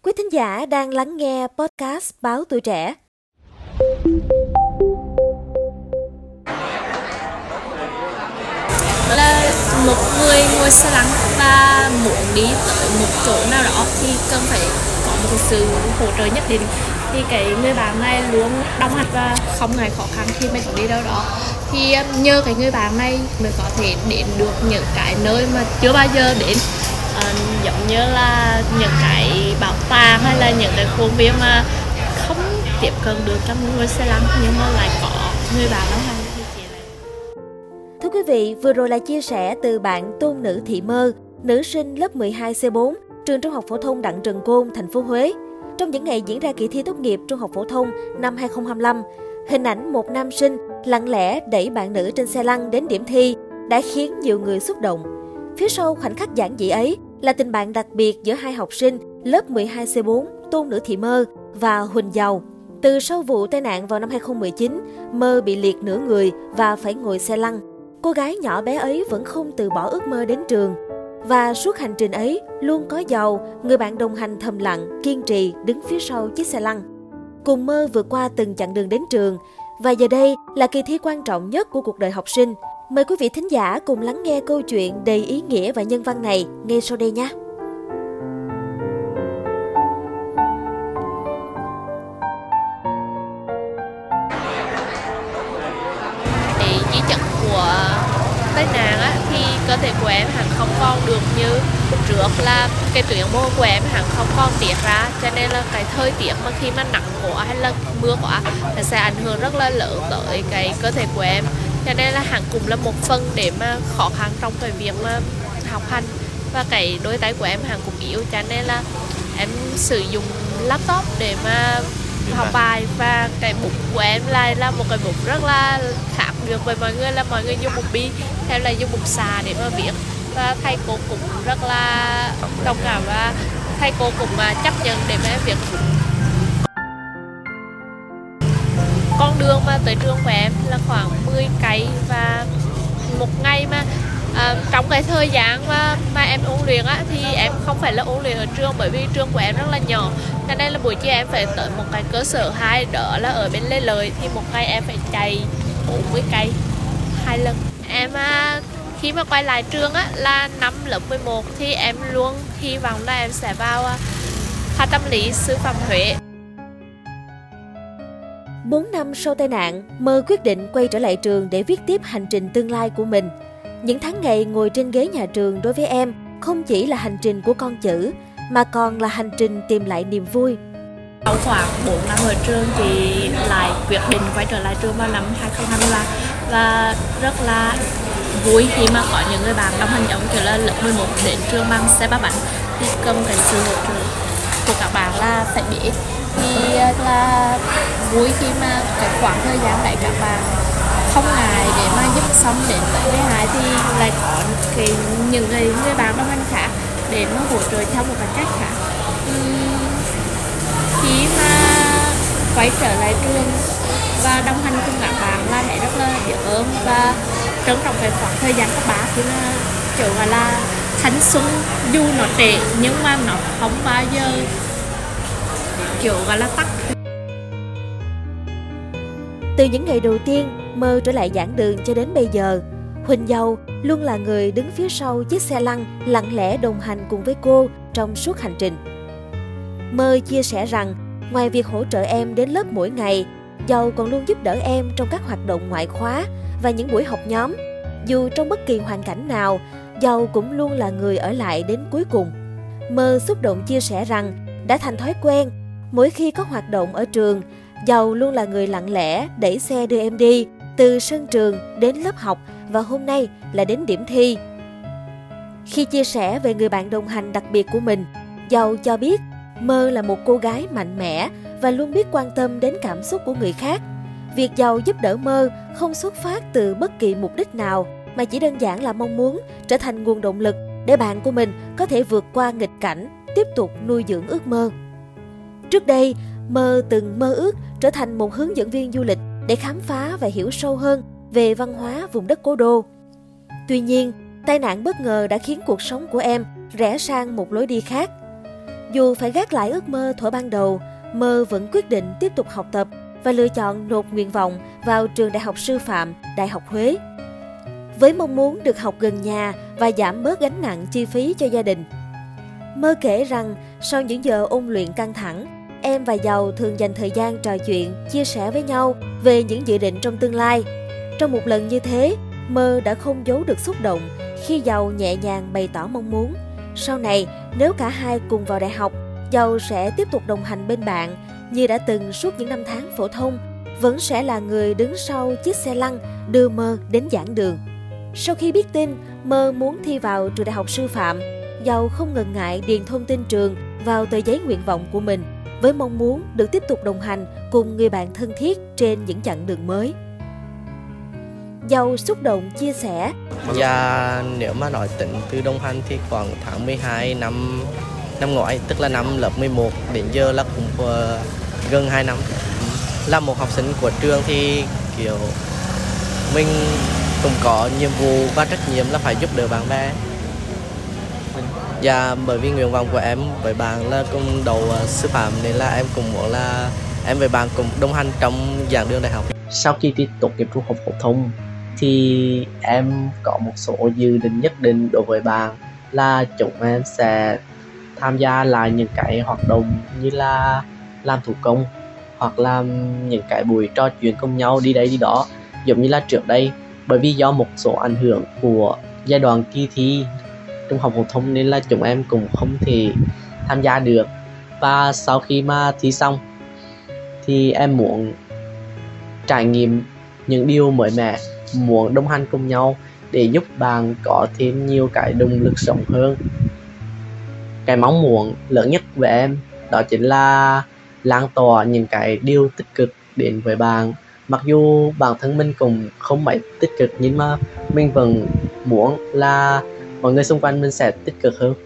Quý thính giả đang lắng nghe podcast Báo Tuổi Trẻ. Là một người ngồi xe lăn và muốn đi tới một chỗ nào đó thì cần phải có một sự hỗ trợ nhất định. Thì cái người bạn này luôn đồng hành và không ngại khó khăn khi mình đi đâu đó. Thì nhờ cái người bạn này mình có thể đến được những cái nơi mà chưa bao giờ đến, giống như là những cái bảo tàng hay là những cái khuôn viên mà không tiếp cận được trong ngồi xe lăn, nhưng mà lại có người bạn đồng hành. Thưa quý vị, vừa rồi là chia sẻ từ bạn Tôn Nữ Thị Mơ, nữ sinh lớp 12C4, trường Trung học phổ thông Đặng Trần Côn, thành phố Huế. Trong những ngày diễn ra kỳ thi tốt nghiệp Trung học phổ thông năm 2025, hình ảnh một nam sinh lặng lẽ đẩy bạn nữ trên xe lăn đến điểm thi đã khiến nhiều người xúc động. Phía sau khoảnh khắc giản dị ấy là tình bạn đặc biệt giữa hai học sinh lớp 12C4 Tôn Nữ Thị Mơ và Huỳnh Giàu. Từ sau vụ tai nạn vào năm 2019, Mơ bị liệt nửa người và phải ngồi xe lăn. Cô gái nhỏ bé ấy vẫn không từ bỏ ước mơ đến trường. Và suốt hành trình ấy, luôn có Giàu, người bạn đồng hành thầm lặng, kiên trì đứng phía sau chiếc xe lăn. Cùng Mơ vượt qua từng chặng đường đến trường. Và giờ đây là kỳ thi quan trọng nhất của cuộc đời học sinh. Mời quý vị thính giả cùng lắng nghe câu chuyện đầy ý nghĩa và nhân văn này ngay sau đây nhé. Di chứng của tai nạn thì cơ thể của em hẳn không còn được như trước, là cái tuyến mồ của em hẳn không còn tiết ra, cho nên là cái thời tiết mà khi mà nắng quá hay là mưa quá nó sẽ ảnh hưởng rất là lớn tới cái cơ thể của em, cho nên là hẳn cũng là một phần để mà khó khăn trong cái việc mà học hành. Và cái đôi tay của em hẳn cũng yếu, cho nên là em sử dụng laptop để mà học bài, và cái bút của em lại là một cái bút rất là khác biệt với mọi người, là mọi người dùng bút bi, em là dùng bút xà để mà viết. Và thầy cô cũng rất là đồng cảm và thầy cô cũng chấp nhận để mà em viết bút. Con đường mà tới trường của em là khoảng 10 cây, và một ngày mà trong cái thời gian mà em ôn luyện thì em không phải là ôn luyện ở trường, bởi vì trường của em rất là nhỏ, cho nên là buổi chiều em phải tới một cái cơ sở 2 đó là ở bên Lê Lợi, thì một ngày em phải chạy 40 cây 2 lần. Em khi mà quay lại trường là năm lớp 11 thì em luôn hy vọng là em sẽ vào khoa tâm lý sư phạm Huế. 4 năm sau tai nạn, Mơ quyết định quay trở lại trường để viết tiếp hành trình tương lai của mình. Những tháng ngày ngồi trên ghế nhà trường đối với em không chỉ là hành trình của con chữ, mà còn là hành trình tìm lại niềm vui. Sau khoảng 4 năm ở trường thì lại quyết định quay trở lại trường vào năm 2023, và rất là vui khi mà có những người bạn đồng hành giống kiểu là lớp 11 đến trường bằng xe ba bánh, thì cầm cái sự hỗ trợ của các bạn là phải biết. Thì là vui khi mà cái khoảng thời gian đấy các bạn không ngại để mà giúp xong đến tới 12 thì lại có những người bạn đồng hành khác để mà hỗ trợ theo một cái cách khác. Khi mà quay trở lại trường và đồng hành cùng các bạn là mẹ rất là biết ơn và trân trọng cái khoảng thời gian cấp 3, thì là kiểu gọi là thanh xuân, dù nó trễ nhưng mà nó không bao giờ kiểu gọi là tắt. Từ những ngày đầu tiên Mơ trở lại giảng đường cho đến bây giờ, Huỳnh Giàu luôn là người đứng phía sau chiếc xe lăn, lặng lẽ đồng hành cùng với cô trong suốt hành trình. Mơ chia sẻ rằng, ngoài việc hỗ trợ em đến lớp mỗi ngày, Giàu còn luôn giúp đỡ em trong các hoạt động ngoại khóa và những buổi học nhóm. Dù trong bất kỳ hoàn cảnh nào, Giàu cũng luôn là người ở lại đến cuối cùng. Mơ xúc động chia sẻ rằng, đã thành thói quen, mỗi khi có hoạt động ở trường, Giàu luôn là người lặng lẽ đẩy xe đưa em đi, từ sân trường đến lớp học và hôm nay là đến điểm thi. Khi chia sẻ về người bạn đồng hành đặc biệt của mình, Giàu cho biết Mơ là một cô gái mạnh mẽ và luôn biết quan tâm đến cảm xúc của người khác. Việc Giàu giúp đỡ Mơ không xuất phát từ bất kỳ mục đích nào, mà chỉ đơn giản là mong muốn trở thành nguồn động lực để bạn của mình có thể vượt qua nghịch cảnh, tiếp tục nuôi dưỡng ước mơ. Trước đây, Mơ từng mơ ước trở thành một hướng dẫn viên du lịch để khám phá và hiểu sâu hơn về văn hóa vùng đất cố đô. Tuy nhiên, tai nạn bất ngờ đã khiến cuộc sống của em rẽ sang một lối đi khác. Dù phải gác lại ước mơ thuở ban đầu, Mơ vẫn quyết định tiếp tục học tập và lựa chọn nộp nguyện vọng vào trường Đại học Sư phạm, Đại học Huế. Với mong muốn được học gần nhà và giảm bớt gánh nặng chi phí cho gia đình. Mơ kể rằng sau những giờ ôn luyện căng thẳng, em và Giàu thường dành thời gian trò chuyện, chia sẻ với nhau về những dự định trong tương lai. Trong một lần như thế, Mơ đã không giấu được xúc động khi Giàu nhẹ nhàng bày tỏ mong muốn sau này nếu cả hai cùng vào đại học, Giàu sẽ tiếp tục đồng hành bên bạn như đã từng suốt những năm tháng phổ thông, vẫn sẽ là người đứng sau chiếc xe lăn đưa Mơ đến giảng đường. Sau khi biết tin Mơ muốn thi vào trường Đại học Sư phạm, Giàu không ngần ngại điền thông tin trường vào tờ giấy nguyện vọng của mình với mong muốn được tiếp tục đồng hành cùng người bạn thân thiết trên những chặng đường mới. Giàu xúc động chia sẻ: Và nếu mà nói tính từ đồng hành thì khoảng tháng 12 năm ngoái, tức là năm lớp 11 đến giờ là cũng gần 2 năm. Là một học sinh của trường thì kiểu mình cũng có nhiệm vụ và trách nhiệm là phải giúp đỡ bạn bè. Và bởi vì nguyện vọng của em với bạn là cùng đầu sư phạm nên là em cũng muốn là em với bạn cùng đồng hành trong giảng đường đại học. Sau khi thi tốt nghiệp trung học phổ thông thì em có một số dự định nhất định đối với bạn là chúng em sẽ tham gia lại những cái hoạt động như là làm thủ công hoặc là những cái buổi trò chuyện cùng nhau đi đây đi đó giống như là trước đây. Bởi vì do một số ảnh hưởng của giai đoạn kỳ thi trung học phổ thông nên là chúng em cũng không thể tham gia được. Và sau khi mà thi xong thì em muốn trải nghiệm những điều mới mẻ, muốn đồng hành cùng nhau để giúp bạn có thêm nhiều cái động lực sống hơn. Cái mong muốn lớn nhất của em đó chính là lan tỏa những cái điều tích cực đến với bạn. Mặc dù bản thân mình cũng không mấy tích cực nhưng mà mình vẫn muốn là mọi người xung quanh mình sẽ tích cực hơn.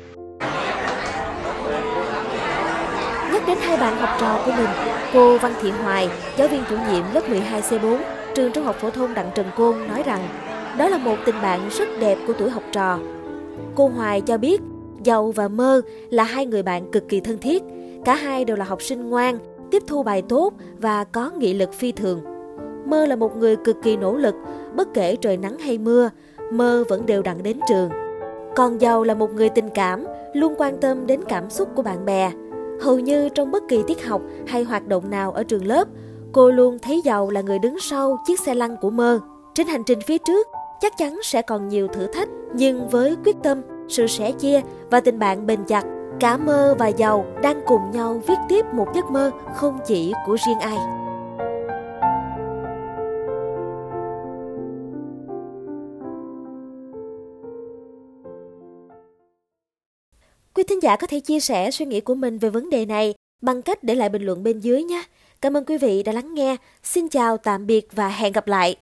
Nhắc đến hai bạn học trò của mình, cô Văn Thị Hoài, giáo viên chủ nhiệm lớp 12C4, trường Trung học phổ thông Đặng Trần Côn nói rằng đó là một tình bạn rất đẹp của tuổi học trò. Cô Hoài cho biết Giàu và Mơ là hai người bạn cực kỳ thân thiết. Cả hai đều là học sinh ngoan, tiếp thu bài tốt và có nghị lực phi thường. Mơ là một người cực kỳ nỗ lực, bất kể trời nắng hay mưa, Mơ vẫn đều đặn đến trường. Còn Giàu là một người tình cảm, luôn quan tâm đến cảm xúc của bạn bè. Hầu như trong bất kỳ tiết học hay hoạt động nào ở trường lớp, cô luôn thấy Giàu là người đứng sau chiếc xe lăn của Mơ. Trên hành trình phía trước, chắc chắn sẽ còn nhiều thử thách, nhưng với quyết tâm, sự sẻ chia và tình bạn bền chặt, cả Mơ và Giàu đang cùng nhau viết tiếp một giấc mơ không chỉ của riêng ai. Quý thính giả có thể chia sẻ suy nghĩ của mình về vấn đề này bằng cách để lại bình luận bên dưới nhé. Cảm ơn quý vị đã lắng nghe. Xin chào, tạm biệt và hẹn gặp lại.